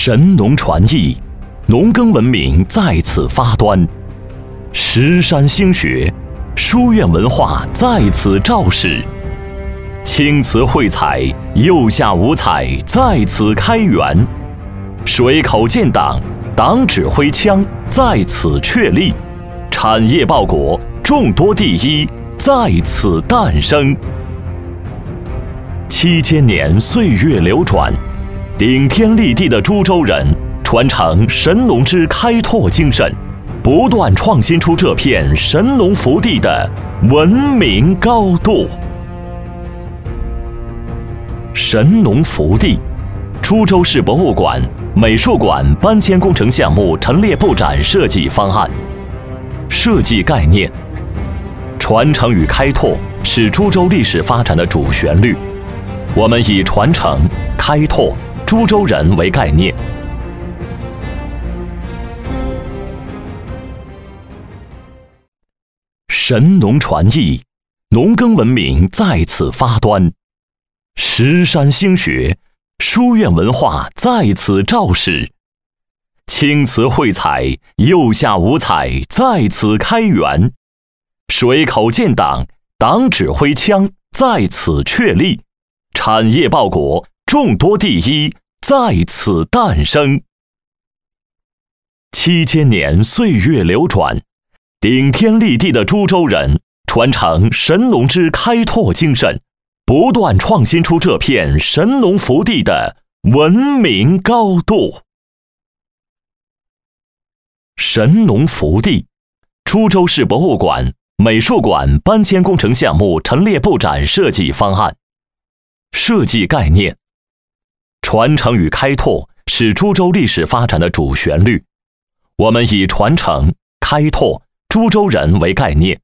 神农传艺，农耕文明在此发端；石山兴学，书院文化在此肇始；青瓷绘彩，釉下五彩在此开源；水口建党，党指挥枪在此确立；产业报国，众多第一在此诞生。7000年岁月流转，顶天立地的株洲人传承神农之开拓精神，不断创新出这片神农福地的文明高度。神农福地，株洲市博物馆、美术馆搬迁工程项目陈列布展设计方案。设计概念：传承与开拓是株洲历史发展的主旋律。我们以传承、开拓株洲人为概念。神农传艺，农耕文明在此发端；石山兴学，书院文化在此肇始；青瓷绘彩，釉下五彩在此开源；水口建党，党指挥枪在此确立；产业报国，众多第一在此诞生。7000年岁月流转，顶天立地的株洲人传承神农之开拓精神，不断创新出这片神农福地的文明高度。神农福地，株洲市博物馆、美术馆搬迁工程项目陈列布展设计方案。设计概念：传承与开拓是株洲历史发展的主旋律。我们以传承、开拓株洲人为概念。